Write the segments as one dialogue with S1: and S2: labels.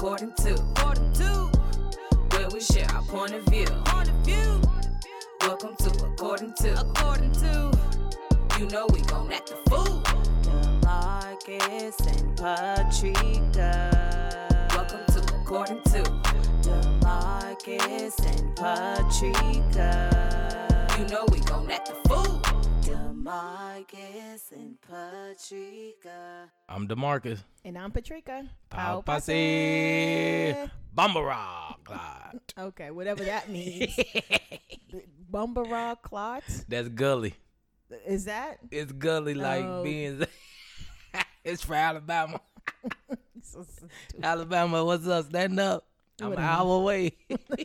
S1: according to where we share our point of view. Welcome to according to you know we gon' act the fool.
S2: Marcus and Patrika.
S1: Welcome to according to
S2: Marcus and Patrika.
S1: you know we gon' act the fool.
S2: Marcus and Patrika.
S3: I'm DeMarcus.
S4: And I'm Patrika.
S3: Pow Posse. Bumbarah Clyde.
S4: Okay, whatever that means. Bumbarah clots?
S3: That's gully.
S4: Is that?
S3: It's gully like
S4: Oh.
S3: beans. It's for Alabama.
S4: So stupid.
S3: Alabama, what's up? Stand up. I'm
S4: What
S3: an
S4: a-
S3: hour away.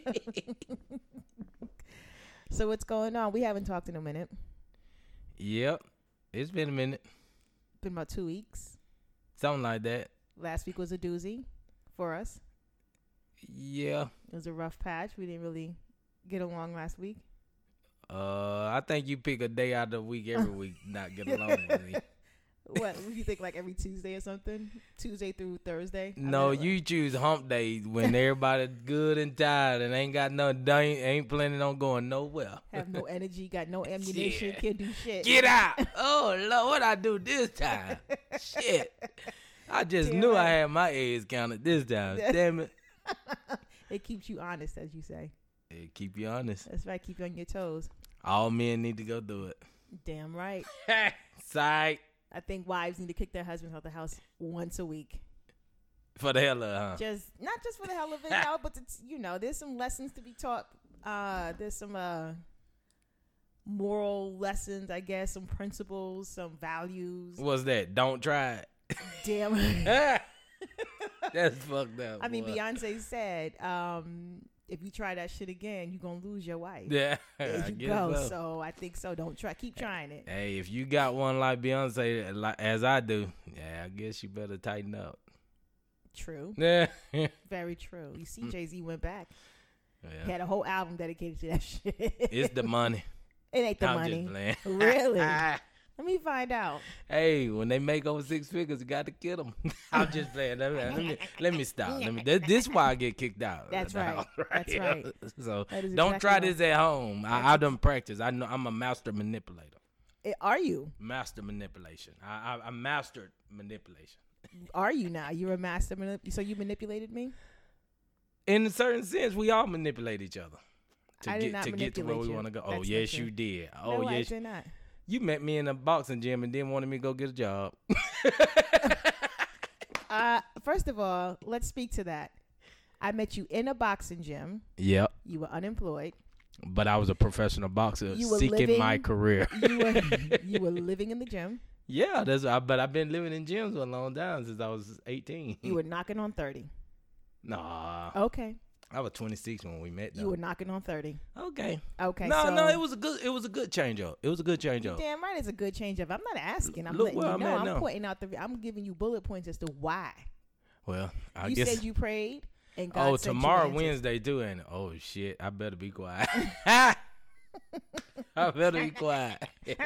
S4: So what's going on? We haven't talked in a minute.
S3: Yep. It's been a minute.
S4: Been about 2 weeks.
S3: Something like that.
S4: Last week was a doozy for us.
S3: Yeah.
S4: It was a rough patch. We didn't really get along last week.
S3: I think you pick a day out of the week every week, not get along with me.
S4: What? You think like every Tuesday or something? Tuesday through Thursday? I
S3: No,
S4: mean,
S3: you choose hump day when everybody's good and tired and ain't got nothing, ain't planning on going nowhere.
S4: have no energy, got no ammunition,
S3: Yeah.
S4: can't do shit.
S3: Get out. Oh, Lord, what I do this time? Shit. I just
S4: Damn
S3: knew I
S4: right.
S3: had my eggs counted this time. Damn it.
S4: It keeps you honest, as you say.
S3: Hey, keep you honest.
S4: That's right, keep you on your toes.
S3: All men need to go do it.
S4: Damn right.
S3: Psych.
S4: I think wives need to kick their husbands out the house once a week.
S3: For the hell of it, huh?
S4: Just not just for the hell of it, but it's, there's some lessons to be taught. There's some moral lessons, I guess, some principles, some values.
S3: What's that? Don't try
S4: Damn.
S3: it. That's fucked up.
S4: I mean,
S3: boy.
S4: Beyonce said, if you try that shit again, you're gonna lose your wife.
S3: Yeah.
S4: There
S3: I
S4: you
S3: guess
S4: go.
S3: so.
S4: So I think so. Don't try. Keep trying it.
S3: Hey, if you got one like Beyonce, as I do, yeah, I guess you better tighten up.
S4: True.
S3: Yeah.
S4: Very true. You see, Jay-Z went back. He
S3: Yeah.
S4: had a whole album dedicated to that shit.
S3: It's the money.
S4: It ain't the
S3: I'm
S4: money.
S3: just playing.
S4: Really? Let me find out.
S3: Hey, when they make over 6 figures, you got to kill them. I'm just playing. Let me stop. This is why I get kicked out.
S4: That's
S3: of the
S4: right.
S3: house,
S4: That's right.
S3: So
S4: That is
S3: don't
S4: exactly
S3: try
S4: right.
S3: this at home. I done practice. I know I'm a master manipulator.
S4: Are you?
S3: Master manipulation. I mastered manipulation.
S4: Are you now? You're a master so you manipulated me?
S3: In a certain sense, we all manipulate each other
S4: I did not
S3: to get to where
S4: manipulate
S3: we
S4: you.
S3: want to go. Oh,
S4: That's
S3: yes,
S4: not true.
S3: you did.
S4: No,
S3: Oh,
S4: I
S3: yes.
S4: did not.
S3: You met me in a boxing gym and then wanted me to go get a job.
S4: First of all, let's speak to that. I met you in a boxing gym.
S3: Yep.
S4: You were unemployed.
S3: But I was a professional boxer
S4: You were
S3: seeking
S4: living-
S3: my career.
S4: You were living in the gym.
S3: Yeah, but I've been living in gyms for a long time since I was 18.
S4: You were knocking on 30.
S3: Nah,
S4: Okay.
S3: I was 26 when we met. Though.
S4: You were knocking on 30.
S3: Okay.
S4: Okay.
S3: No,
S4: so
S3: no, it was a good change up. It was a good change up.
S4: Damn right, it's a good change up. I'm not asking. I'm
S3: Look
S4: letting
S3: where
S4: you
S3: I'm
S4: know.
S3: at
S4: I'm
S3: now.
S4: pointing out I'm giving you bullet points as to why.
S3: Well, I
S4: You
S3: guess.
S4: said you prayed and God
S3: Oh,
S4: sent you
S3: tomorrow
S4: answers.
S3: Wednesday too, and oh shit, I better be quiet. I better be quiet.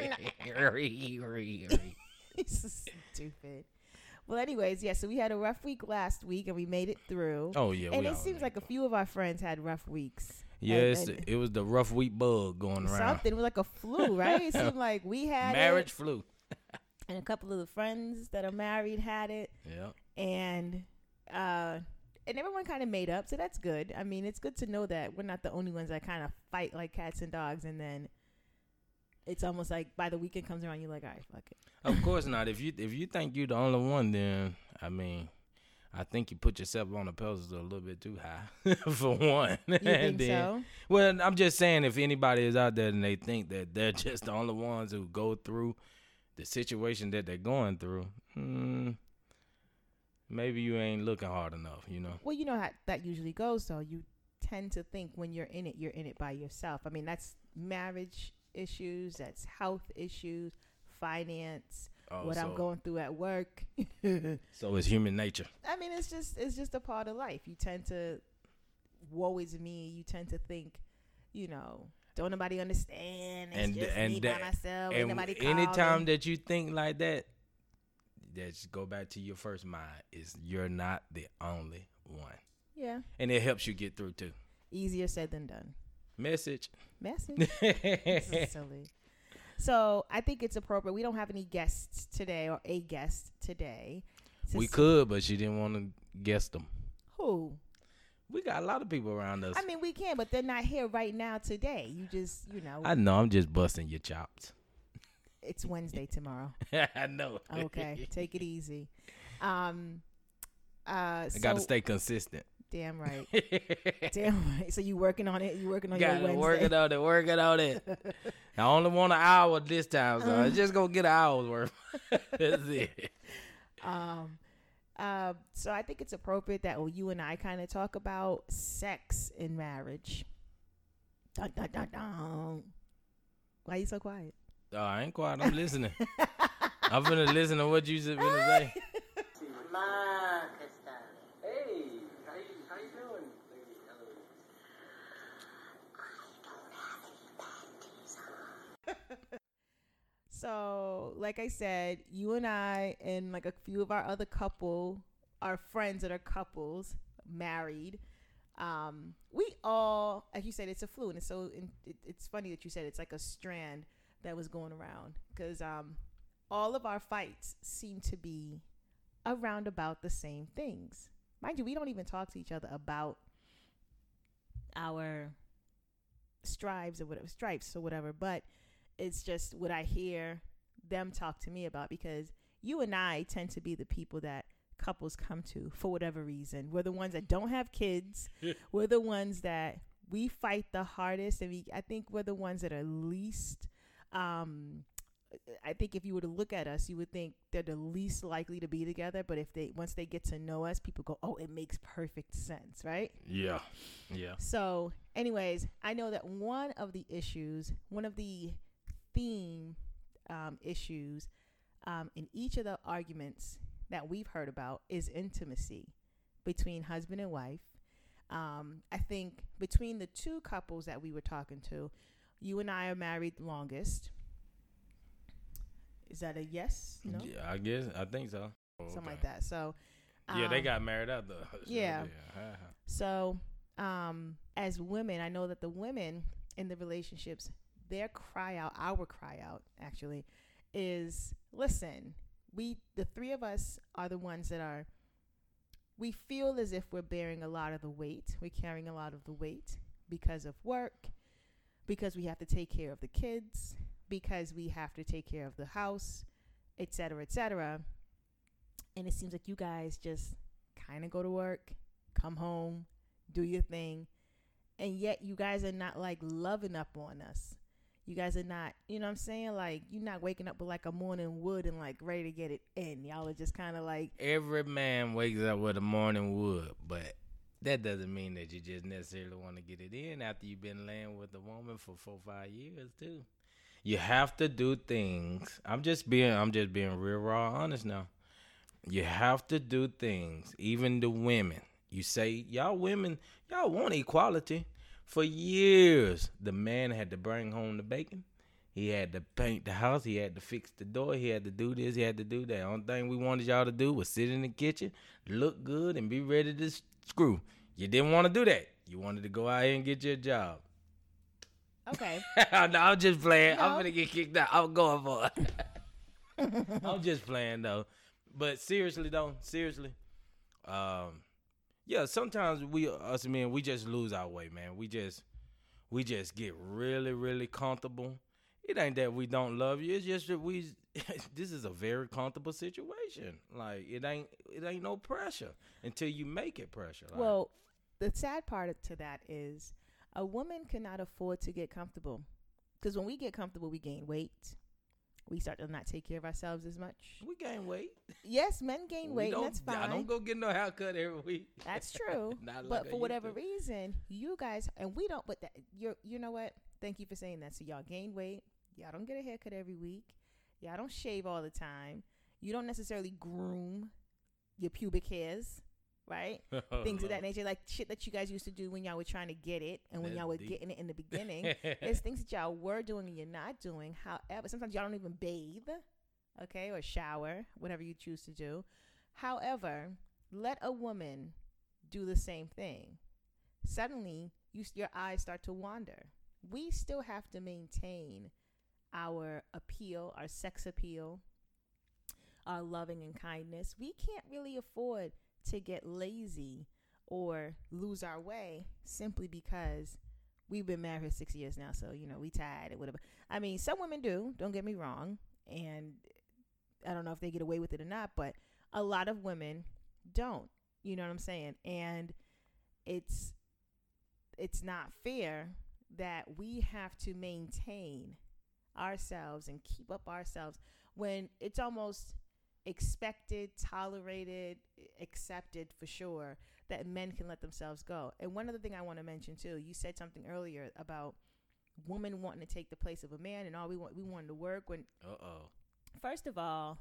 S4: This is stupid. Well, anyways, yeah. So we had a rough week last week, and we made it through.
S3: Oh yeah,
S4: and
S3: we
S4: it
S3: all
S4: seems
S3: made
S4: like a few of our friends had rough weeks.
S3: Yes,
S4: And
S3: it was the rough week bug going around.
S4: something. It was like a flu, right? It seemed like we had
S3: Marriage
S4: it,
S3: flu.
S4: and a couple of the friends that are married had it,
S3: Yeah.
S4: and everyone kind of made up. So that's good. I mean, it's good to know that we're not the only ones that kind of fight like cats and dogs, and then it's almost like by the weekend comes around, you're like, all right, fuck it.
S3: Of course not. If you think you're the only one, then I mean, I think you put yourself on the pedestal a little bit too high for one.
S4: You think so?
S3: Well, I'm just saying, if anybody is out there and they think that they're just the only ones who go through the situation that they're going through, maybe you ain't looking hard enough.
S4: Well, you know how that usually goes, though. You tend to think when you're in it by yourself. I mean, that's marriage issues, that's health issues, finance, what I'm going through at work.
S3: So it's human nature.
S4: I mean, it's just a part of life. You tend to, woe is me. You tend to think, don't nobody understand. It's just me by myself. Ain't nobody calling.
S3: Anytime that you think like that, just go back to your first mind. Is you're not the only one.
S4: Yeah.
S3: And it helps you get through too.
S4: Easier said than done.
S3: Message.
S4: This is silly. So I think it's appropriate. We don't have any guests today or a guest today.
S3: We could, but she didn't want to guess them.
S4: Who?
S3: We got a lot of people around us.
S4: I mean, we can, but they're not here right now today. You just,
S3: I know. I'm just busting your chops.
S4: It's Wednesday tomorrow.
S3: I know.
S4: Okay. Take it easy.
S3: I got to stay consistent.
S4: Damn right. Damn right. So you working on it? You working on your Wednesday?
S3: Working on it. I only want an hour this time, so I'm just going to get an hour's worth. That's it.
S4: So I think it's appropriate that you and I kind of talk about sex in marriage. Dun, dun, dun, dun. Why are you so quiet?
S3: Oh, I ain't quiet. I'm listening. I'm finna listen to what you finna say.
S5: Hey, how you doing?
S4: So, like I said, you and I and like a few of our other our friends that are couples, married, we all, as you said, it's a flu, and it's funny that you said it's like a strand that was going around, because all of our fights seem to be around about the same things. Mind you, we don't even talk to each other about our stripes or whatever, but it's just what I hear them talk to me about, because you and I tend to be the people that couples come to for whatever reason. We're the ones that don't have kids. We're the ones that we fight the hardest, and I think we're the ones that are least I think if you were to look at us, you would think they're the least likely to be together. But once they get to know us, people go, oh, it makes perfect sense, right?
S3: Yeah.
S4: So anyways, I know that one of the theme issues in each of the arguments that we've heard about is intimacy between husband and wife. I think between the two couples that we were talking to, you and I are married longest. Is that a yes? No?
S3: Yeah, I think so.
S4: Something like that. So,
S3: yeah, they got married out though.
S4: Yeah. So, as women, I know that the women in the relationships, our cry out actually is, listen, the three of us are the ones that we feel as if we're bearing a lot of the weight. We're carrying a lot of the weight because of work, because we have to take care of the kids, because we have to take care of the house, et cetera, et cetera. And it seems like you guys just kind of go to work, come home, do your thing. And yet you guys are not like loving up on us. You guys are not, you know what I'm saying? Like, you're not waking up with like a morning wood and like ready to get it in. Y'all are just kind of like.
S3: Every man wakes up with a morning wood, but that doesn't mean that you just necessarily want to get it in after you've been laying with a woman for 4-5 years too. You have to do things. I'm just being real raw honest now. You have to do things. Even the women. You say, y'all women, y'all want equality. For years, the man had to bring home the bacon. He had to paint the house. He had to fix the door. He had to do this. He had to do that. Only thing we wanted y'all to do was sit in the kitchen, look good, and be ready to screw. You didn't want to do that. You wanted to go out here and get your job.
S4: Okay.
S3: No, I'm just playing.
S4: No.
S3: I'm gonna get kicked out. I'm going for it. I'm just playing though. But seriously though, yeah, sometimes us men, we just lose our way, man. We just get really, really comfortable. It ain't that we don't love you. It's just that this is a very comfortable situation. Like it ain't no pressure until you make it pressure. Like,
S4: well, the sad part to that is a woman cannot afford to get comfortable, because when we get comfortable, we gain weight. We start to not take care of ourselves as much.
S3: we gain weight.
S4: Yes, men gain weight, and that's fine.
S3: I don't go get no haircut every week.
S4: That's true.
S3: Not
S4: But
S3: like
S4: for
S3: I
S4: whatever
S3: used to.
S4: reason, you guys, and we don't, but that, you know what? Thank you for saying that. So y'all gain weight. Y'all don't get a haircut every week. Y'all don't shave all the time. You don't necessarily groom your pubic hairs, right? Things of that nature, like shit that you guys used to do when y'all were trying to get it, and when
S3: That's
S4: y'all were
S3: deep.
S4: getting it in the beginning. There's things that y'all were doing and you're not doing. However, sometimes y'all don't even bathe, okay, or shower, whatever you choose to do. However, let a woman do the same thing, suddenly your eyes start to wander. We still have to maintain our appeal, our sex appeal, our loving and kindness. We can't really afford to get lazy or lose our way simply because we've been married for 6 years now. So, we tired or whatever. I mean, some women do, don't get me wrong. And I don't know if they get away with it or not, but a lot of women don't. You know what I'm saying? And it's not fair that we have to maintain ourselves and keep up ourselves when it's almost expected, tolerated, accepted for sure that men can let themselves go. And one other thing I want to mention too, you said something earlier about women wanting to take the place of a man, and we wanted to work when. First of all,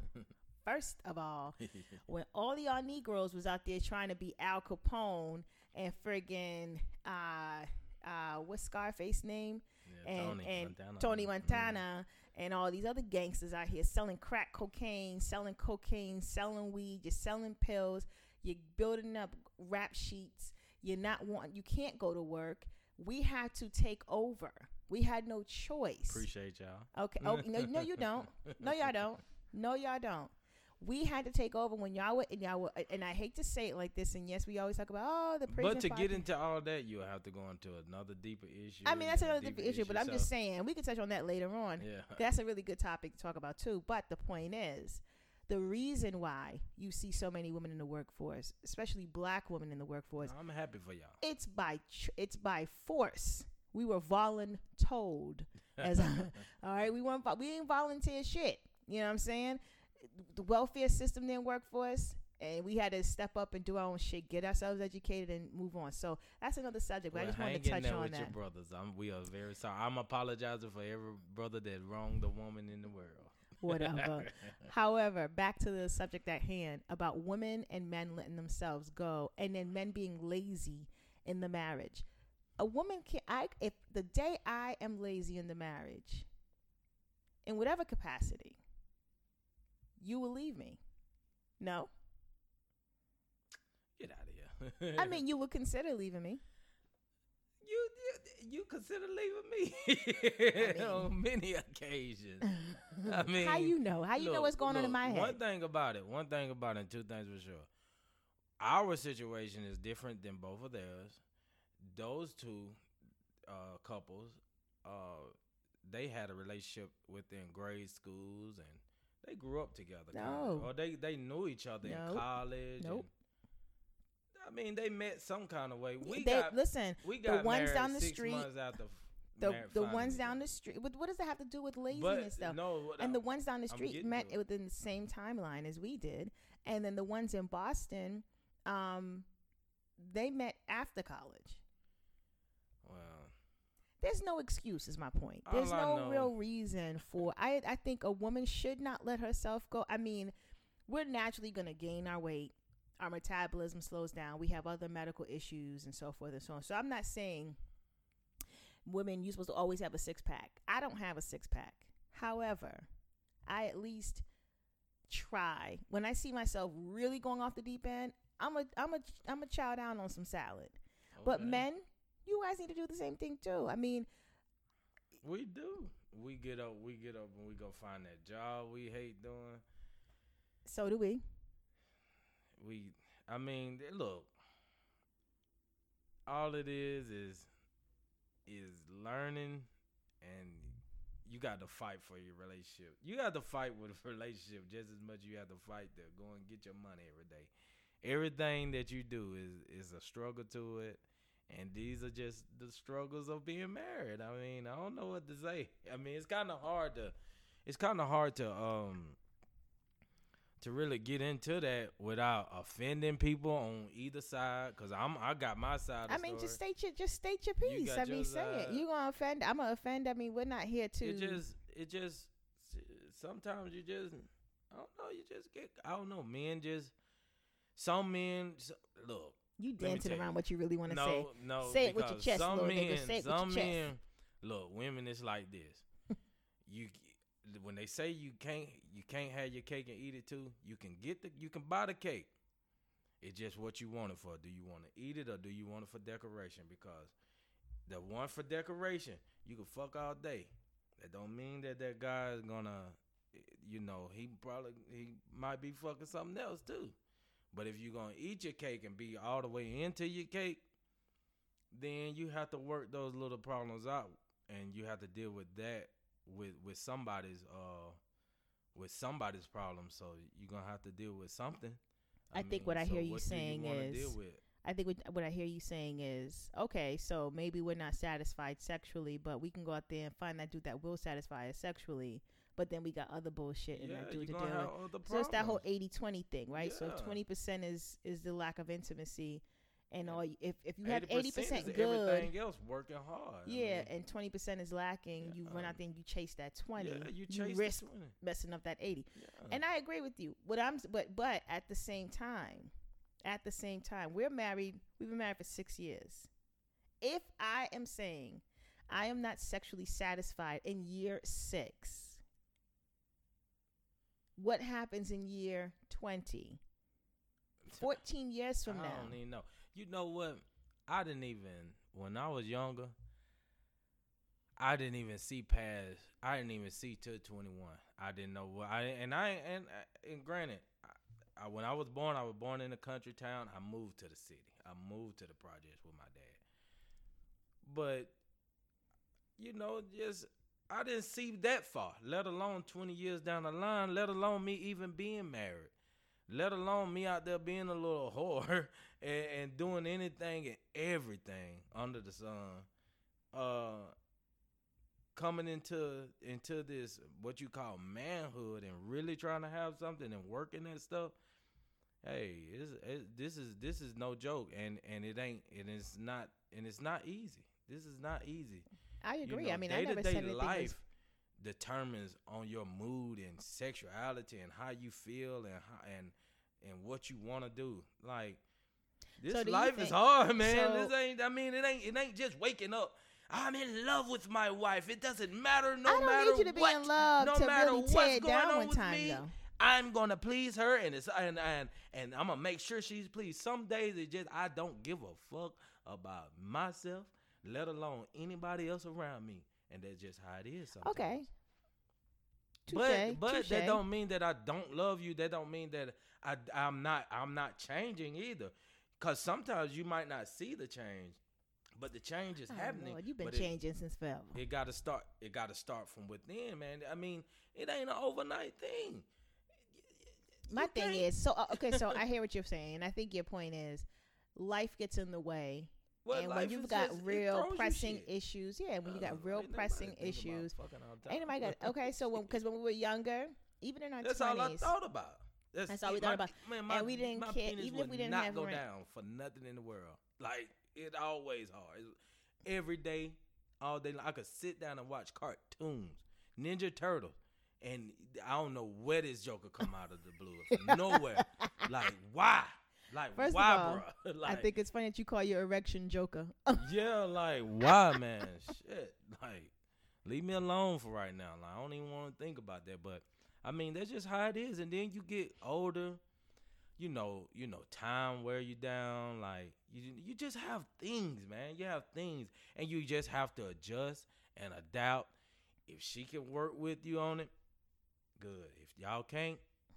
S4: when all of y'all Negroes was out there trying to be Al Capone and friggin' what's Scarface name?
S3: Yeah,
S4: Tony Montana and all these other gangsters out here selling crack cocaine, selling weed, you're selling pills, you're building up rap sheets, you can't go to work. We had to take over. We had no choice.
S3: Appreciate y'all.
S4: Okay. Oh, no, you don't. No, y'all don't. We had to take over when y'all were, and I hate to say it like this, and yes, we always talk about, the prison.
S3: But to get into all that, you'll have to go into another deeper issue.
S4: I mean, that's another deeper issue, but I'm just saying, we can touch on that later on.
S3: Yeah.
S4: That's a really good topic to talk about too. But the point is, the reason why you see so many women in the workforce, especially black women in the workforce.
S3: I'm happy for y'all.
S4: It's by force. We were voluntold. All right, we ain't volunteer shit. You know what I'm saying? The welfare system didn't work for us, and we had to step up and do our own shit, get ourselves educated, and move on. So that's another subject, but I just wanted to touch on
S3: with
S4: that.
S3: Your brothers. We are very sorry. I'm apologizing for every brother that wronged a woman in the world.
S4: Whatever. However, back to the subject at hand about women and men letting themselves go, and then men being lazy in the marriage. A woman if the day I am lazy in the marriage, in whatever capacity, you will leave me. No?
S3: Get out of here.
S4: I mean, you would consider leaving me.
S3: You consider leaving me on many occasions. I mean,
S4: how you know what's going on in my head?
S3: One thing about it, and two things for sure. Our situation is different than both of theirs. Those two couples, they had a relationship within grade schools, and they grew up together.
S4: No.
S3: Or they knew each other in college.
S4: Nope.
S3: I mean, they met some kind of way. We
S4: got
S3: the
S4: ones down the
S3: 6
S4: street.
S3: Months after
S4: the ones down the street. What does that have to do with laziness, though? And the ones down the street met within the same timeline as we did, and then the ones in Boston, they met after college.
S3: Well,
S4: there's no excuse, is my point. There's no real reason for. I think a woman should not let herself go. I mean, we're naturally going to gain our weight. Our metabolism slows down. We have other medical issues and so forth and so on. So I'm not saying women, you're supposed to always have a six-pack. I don't have a six-pack. However, I at least try. When I see myself really going off the deep end, I'm a chow down on some salad. Okay. But men, you guys need to do the same thing too. I mean,
S3: we do. We get up and we go find that job we hate doing.
S4: So do we.
S3: I mean, look, all it is learning, and you got to fight for your relationship. You got to fight with a relationship just as much as you have to fight to go and get your money every day. Everything that you do is a struggle to it, and these are just the struggles of being married. I mean, I don't know what to say. I mean, it's kind of hard to really get into that without offending people on either side, because I got my side of the story.
S4: just state your piece. I mean, say it. You gonna offend? I'm gonna offend. I mean, we're not here to.
S3: It just sometimes you just I don't know. You just get men just some men look.
S4: You dancing around what you really want to say.
S3: No,
S4: say it with your chest, little nigga. Say it with your chest.
S3: Look, women is like this. When they say you can't have your cake and eat it too, you can buy the cake It's just what you want it for. Do you want to eat it or do you want it for decoration? Because the one for decoration, you can fuck all day. That don't mean that guy is gonna, he might be fucking something else too. But if you're gonna eat your cake and be all the way into your cake, then you have to work those little problems out, and you have to deal with that with somebody's problem. So you're gonna have to deal with something.
S4: I think what I hear you saying is, I think what I hear you saying is, okay, so maybe we're not satisfied sexually, but we can go out there and find that dude that will satisfy us sexually. But then we got other bullshit in that dude to deal with. So it's that whole 80-20 thing, right? Yeah. So if 20% is the lack of intimacy, and all if you have 80% good,
S3: everything else working hard.
S4: Yeah, and 20% is lacking. You run out there and you chase that 20.
S3: Yeah,
S4: you risk messing up that 80. Yeah. And I agree with you. But at the same time, we're married. We've been married for 6 years. If I am saying I am not sexually satisfied in year 6, what happens in year 20? 14 years from now.
S3: I don't even know. You know what? When I was younger, I didn't even see till 21. I didn't know what and granted, when I was born in a country town. I moved to the city. I moved to the projects with my dad. But, I didn't see that far, let alone 20 years down the line, let alone me even being married. Let alone me out there being a little whore and doing anything and everything under the sun. Coming into this, what you call manhood, and really trying to have something and working that stuff. Hey, this is no joke, and it's not easy. This is not easy.
S4: I agree. I mean, I never said anything.
S3: Life determines on your mood and sexuality and how you feel and what you want to do. Like, this life is hard, man. It ain't just waking up. I'm in love with my wife. It doesn't matter
S4: I don't need you to be in love to really tear it down one time, though.
S3: I'm gonna please her, and I'm gonna make sure she's pleased. Some days I don't give a fuck about myself, let alone anybody else around me, and that's just how it is sometimes. Okay. But that don't mean that I don't love you. That don't mean that I'm not changing either. Cause sometimes you might not see the change, but the change is happening.
S4: Lord, you've been changing since forever.
S3: It gotta start from within, man. I mean, it ain't an overnight thing.
S4: My thing is, so I hear what you're saying, and I think your point is, life gets in the way. Well, and when you've got real pressing issues, when you got real pressing issues, ain't nobody got. Okay, so because when we were younger, even in our 20s,
S3: that's all I thought about.
S4: That's all we thought about. Man, and we didn't care, even if we didn't have
S3: go down for nothing in the world. Like, it always hard. Every day, all day long, I could sit down and watch cartoons, Ninja Turtles, and I don't know where this Joker come out of the blue, from nowhere. Like, why? Like,
S4: first
S3: why,
S4: of all,
S3: bro? Like,
S4: I think it's funny that you call your erection Joker.
S3: Yeah, like, why, man? Shit. Like, leave me alone for right now. Like, I don't even want to think about that. But, I mean, that's just how it is. And then you get older, you know, time wear you down. Like, you just have things, man. You have things. And you just have to adjust and adapt. If she can work with you on it, good. If y'all can't,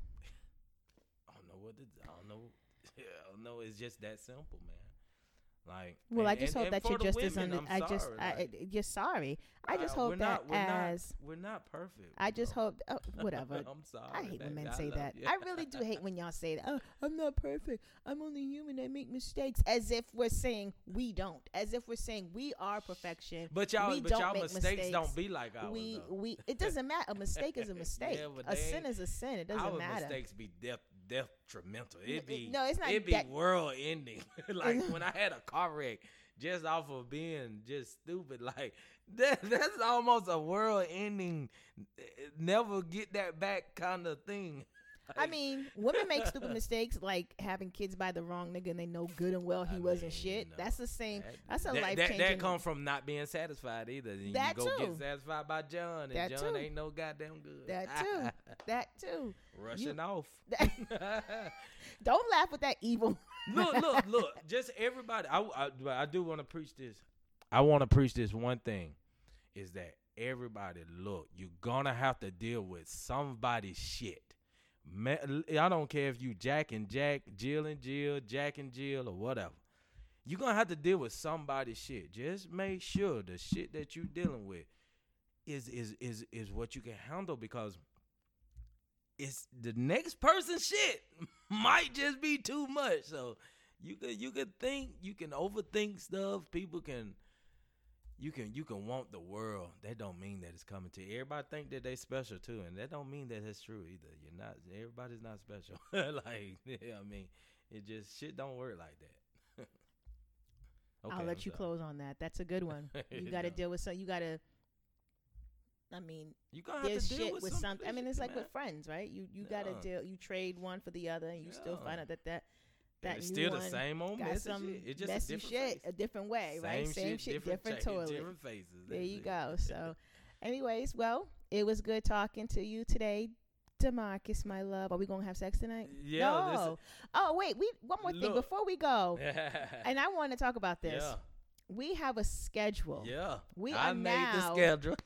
S3: I don't know. Yeah, no, it's just that simple, man. Like,
S4: well, I just hope that you're just as you're sorry. I just hope that
S3: we're not perfect.
S4: I just hope whatever.
S3: I'm sorry.
S4: I hate when men say that. I really do hate when y'all say that. Oh, I'm not perfect. I'm only human. I make mistakes. As if we're saying we don't. As if we're saying we are perfection.
S3: But y'all mistakes don't be like ours.
S4: We it doesn't matter. A mistake is a mistake. A sin is a sin. It doesn't matter.
S3: Our mistakes be detrimental. It be
S4: it's not
S3: world ending. Like when I had a car wreck just off of being just stupid, like that's almost a world ending, never get that back kind of thing. Like,
S4: I mean, women make stupid mistakes like having kids by the wrong nigga and they know good and well he wasn't shit. No, that's the same. That's a life changing.
S3: That come from not being satisfied either. And
S4: that
S3: you go
S4: too.
S3: Get satisfied by John, and
S4: that
S3: John
S4: too.
S3: ain't no goddamn good.
S4: That too.
S3: Rushing off.
S4: Don't laugh with that evil.
S3: Look. Just everybody. I do want to preach this. I want to preach this one thing, is that everybody, look, you're gonna have to deal with somebody's shit. I don't care if you Jack and Jack, Jill and Jill, Jack and Jill, or whatever. You're gonna have to deal with somebody's shit. Just make sure the shit that you're dealing with is what you can handle, because it's the next person's shit might just be too much. So you could think, you can overthink stuff. People can. You can want the world. That don't mean that it's coming to you. Everybody think that they special too, and that don't mean that it's true either. You're not. Everybody's not special. Like, yeah, I mean, it just shit don't work like that.
S4: Okay, I'll let you close on that. That's a good one. You got to deal with some. You got to. I mean,
S3: you gotta have to deal with
S4: something. I mean, it's like with friends, right? You got to deal. You trade one for the other, and you still find out that
S3: it's still the same old message. It's just
S4: messy shit, a different way, right? Same shit, different toilet.
S3: Different faces.
S4: There you go. So, anyways, well, it was good talking to you today, DeMarcus, my love. Are we gonna have sex tonight?
S3: Yeah.
S4: No. Oh wait, one more thing before we go, and I want to talk about this.
S3: Yeah.
S4: We have a schedule.
S3: Yeah.
S4: I
S3: made the schedule.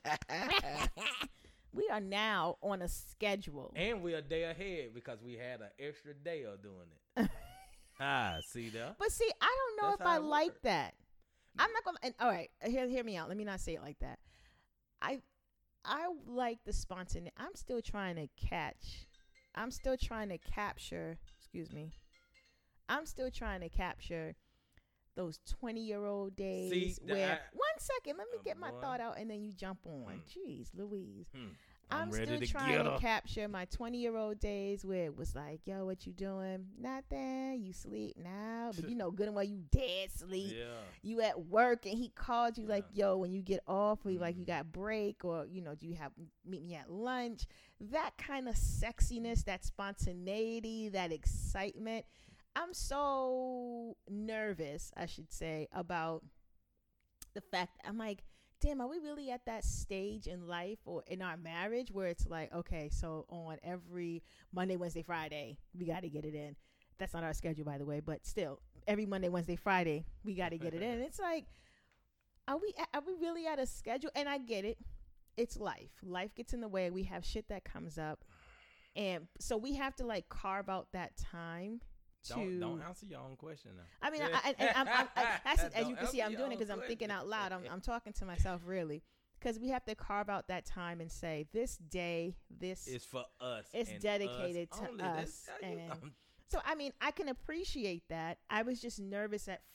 S4: We are now on a schedule,
S3: and we're a day ahead because we had an extra day of doing it. See that?
S4: But see, I don't know if I like that. I'm not gonna. All right, hear me out. Let me not say it like that. I like the spontaneity. I'm still trying to capture. Excuse me. I'm still trying to capture those 20-year-old days where. 1 second, let me get my thought out, and then you jump on. Jeez, Louise. I'm still trying to capture my 20-year-old days where it was like, yo, what you doing? Nothing. You sleep now. But you know good and well you dead sleep. Yeah. You at work and he called you like, yo, when you get off, or like you got break, or, you know, do you have meet me at lunch? That kind of sexiness, that spontaneity, that excitement. I'm so nervous, I should say, about the fact I'm like, damn, are we really at that stage in life or in our marriage where it's like, okay, so on every Monday, Wednesday, Friday, we got to get it in. That's not our schedule, by the way, but still, every Monday, Wednesday, Friday, we got to get it in. It's like, are we really at a schedule? And I get it. It's life. Life gets in the way. We have shit that comes up. And so we have to like carve out that time.
S3: Don't answer your own question now.
S4: I mean, as you can see, I'm doing it because I'm thinking out loud. I'm talking to myself, really, because we have to carve out that time and say, this day, this
S3: is for us.
S4: It's dedicated to us. And so, I mean, I can appreciate that. I was just nervous at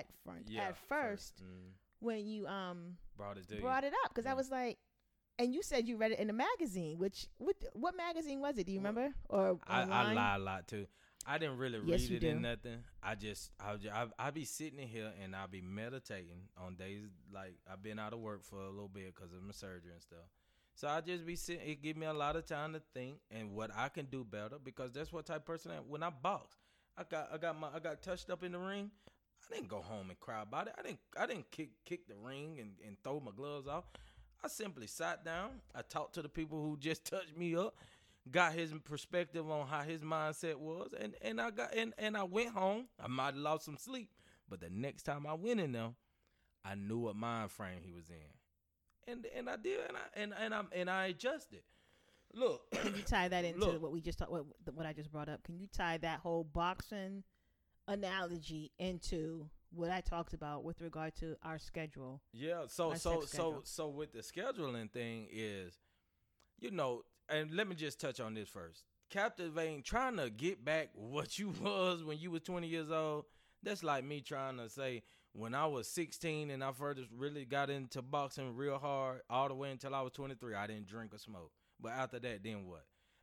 S4: first when you
S3: brought it
S4: up, because I was like, and you said you read it in a magazine. What magazine was it? Do you remember? Or online?
S3: I lie a lot too. I didn't really read it in nothing. I'll be sitting in here and I'll be meditating on days like I've been out of work for a little bit because of my surgery and stuff. So I just be sitting. It give me a lot of time to think and what I can do better, because that's what type of person I am. When I box, I got touched up in the ring. I didn't go home and cry about it. I didn't kick the ring and throw my gloves off. I simply sat down. I talked to the people who just touched me up. Got his perspective on how his mindset was, and I went home. I might have lost some sleep, but the next time I went in there, I knew what mind frame he was in, and I did, and I adjusted. Look,
S4: can you tie that into what we just talked? What I just brought up? Can you tie that whole boxing analogy into what I talked about with regard to our schedule?
S3: Yeah. So with the scheduling thing is, you know. And let me just touch on this first. Captivating, trying to get back what you was when you was 20 years old, that's like me trying to say when I was 16 and I first really got into boxing real hard all the way until I was 23, I didn't drink or smoke. But after that, then what?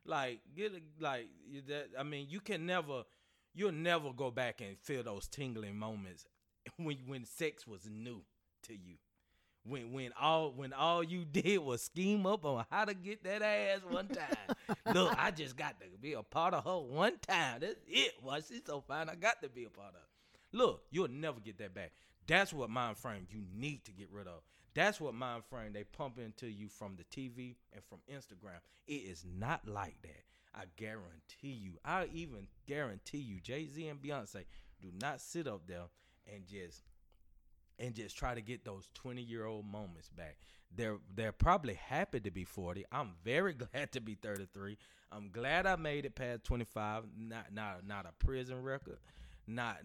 S3: You'll never go back and feel those tingling moments when sex was new to you. When all you did was scheme up on how to get that ass one time. Look, I just got to be a part of her one time. That's it. Well, she's so fine, I got to be a part of her. Look, you'll never get that back. That's what mind frame you need to get rid of. That's what mind frame they pump into you from the TV and from Instagram. It is not like that. I guarantee you. I even guarantee you, Jay-Z and Beyonce Do not sit up there and just try to get those 20-year-old moments back. They're probably happy to be 40. I'm very glad to be 33. I'm glad I made it past 25. Not a prison record. Not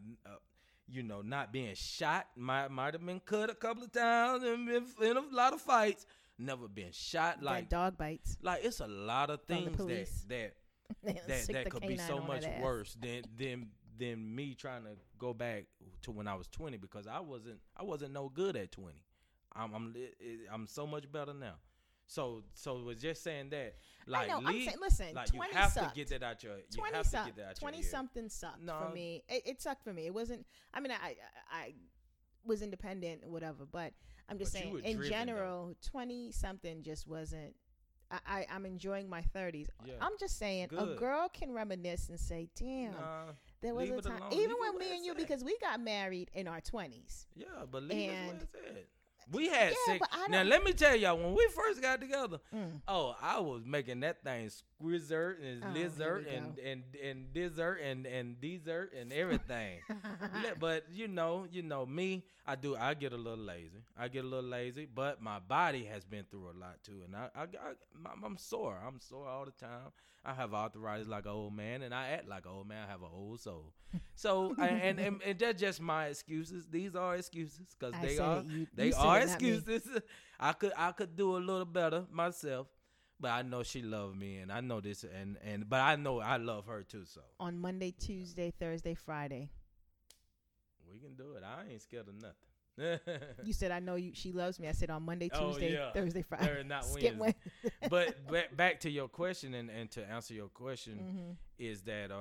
S3: being shot. Might have been cut a couple of times and been in a lot of fights. Never been shot. Like
S4: dog bites.
S3: Like it's a lot of things that could be so much worse than me trying to go back to when I was 20, because I wasn't no good at 20. I'm so much better now. So was just saying that, like,
S4: I'm saying, listen,
S3: like
S4: 20
S3: you have
S4: sucked.
S3: to get that out your.
S4: 20 sucked. 20 something sucked for me. It sucked for me. It wasn't. I mean, I was independent or whatever, but I'm just saying in general, 20 something just wasn't. I'm enjoying my 30s. Yeah. I'm just saying, a girl can reminisce and say, "Damn, there was a time." Even when me and you, because we got married in our 20s.
S3: Yeah, but leave it where it's at. We had sex. Now, let me tell y'all, when we first got together, I was making that thing squizzert and lizard and dessert and dessert and everything. But you know me, I get a little lazy. But my body has been through a lot too, and I'm sore. I'm sore all the time. I have arthritis like an old man, and I act like an old man. I have an old soul. So and that's just my excuses. These are excuses because they are excuses. I could do a little better myself, but I know she loved me, and I know this, but I know I love her too. So
S4: on Monday, Tuesday, Thursday, Friday,
S3: we can do it. I ain't scared of nothing.
S4: You said, I know you. She loves me. I said on Monday, Tuesday, Thursday, Friday.
S3: Not Wednesday. But back to your question and to answer your question is that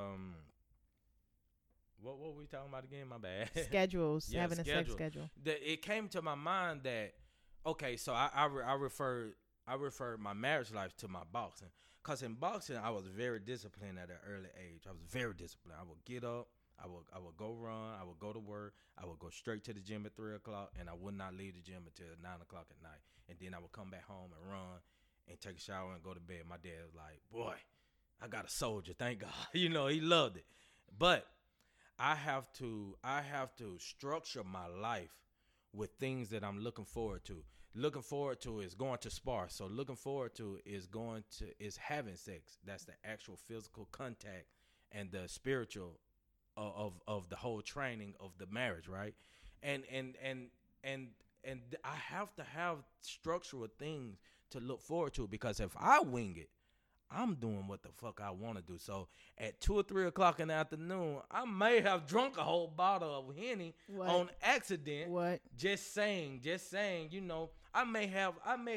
S3: what were we talking about again? My bad.
S4: Schedules. Having a sex schedule.
S3: It came to my mind that so I referred my marriage life to my boxing, because in boxing I was very disciplined at an early age. I was very disciplined. I would get up. I would go run. I would go to work. I would go straight to the gym at 3 o'clock, and I would not leave the gym until 9 o'clock at night. And then I would come back home and run and take a shower and go to bed. My dad was like, "Boy, I got a soldier. Thank God." He loved it. But I have to structure my life with things that I'm looking forward to. Looking forward to is going to spar. So looking forward to is having sex. That's the actual physical contact and the spiritual of the whole training of the marriage, right? And I have to have structural things to look forward to, because if I wing it, I'm doing what the fuck I want to do. So at 2 or 3 o'clock in the afternoon, I may have drunk a whole bottle of Henny on accident.
S4: What? Just
S3: saying, I may have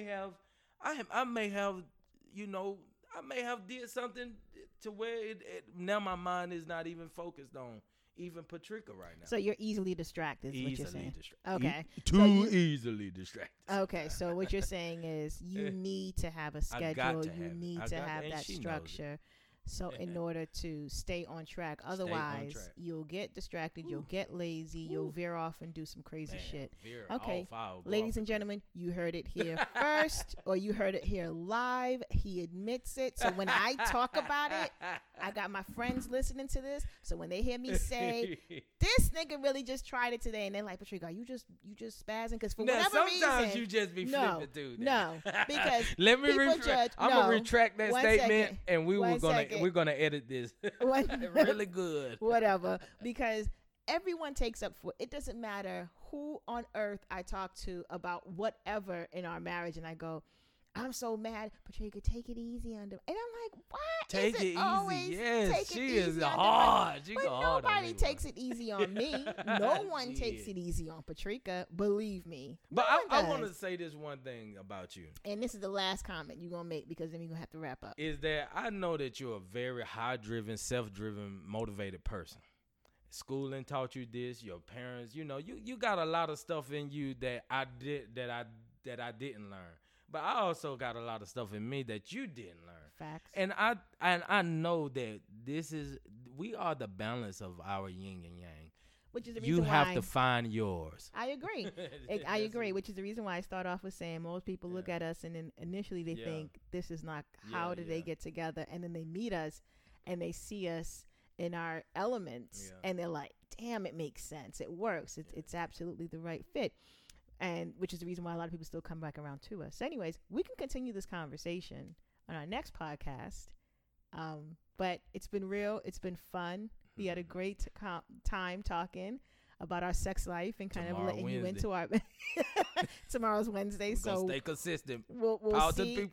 S3: did something to where now my mind is not even focused on even Patricia right now.
S4: So you're easily distracted, is what you're saying. Okay.
S3: Easily distracted.
S4: Okay, so what you're saying is you need to have a schedule. You need to have that structure. So in order to stay on track, otherwise you'll get distracted, you'll get lazy, you'll veer off and do some crazy shit. Okay, ladies and gentlemen, you heard it here first, or you heard it here live. He admits it. So when I talk about it, I got my friends listening to this. So when they hear me say, "This nigga really just tried it today," and they're like, "Patricia, you just spazzing," because for whatever reason,
S3: sometimes you just be flipping through.
S4: No, because
S3: let me I'm gonna retract that statement, and we're gonna edit this really good.
S4: Whatever, because everyone takes up for it. Doesn't matter who on earth I talk to about whatever in our marriage, and I go, "I'm so mad, Patricia, take it easy on them." And I'm like, "What?
S3: Take it easy." Yes, she is hard.
S4: But nobody takes it easy on me. No one takes it easy on Patricia. Believe me.
S3: But I want to say this one thing about you.
S4: And this is the last comment you're going to make, because then we're going to have to wrap up.
S3: Is that I know that you're a very high-driven, self-driven, motivated person. Schooling taught you this. Your parents, you got a lot of stuff in you that I didn't learn. But I also got a lot of stuff in me that you didn't learn.
S4: Facts.
S3: And I know that we are the balance of our yin and yang.
S4: Which is the reason
S3: you have to find yours.
S4: I agree. I agree. Which is the reason why I start off with saying most people look at us and then initially they think this is not. How did they get together? And then they meet us and they see us in our elements, and they're like, damn, it makes sense. It works. It's absolutely the right fit. And which is the reason why a lot of people still come back around to us. So anyways, we can continue this conversation on our next podcast. But it's been real. It's been fun. We had a great time talking about our sex life and kind of letting you into our tomorrow's Wednesday. So
S3: stay consistent.
S4: We'll see.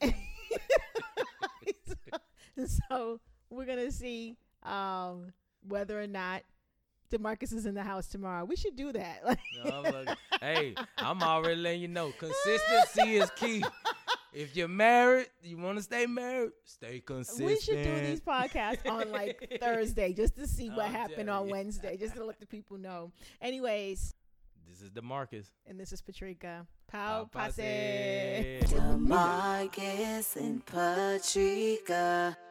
S4: So we're gonna see whether or not DeMarcus is in the house tomorrow. We should do that.
S3: Hey, I'm already letting you know. Consistency is key. If you're married, you want to stay married, stay consistent.
S4: We should do these podcasts on like Thursday just to see what happened on Wednesday, just to let the people know. Anyways.
S3: This is DeMarcus.
S4: And this is Patrika. Pow Passe.
S2: DeMarcus and Patrika.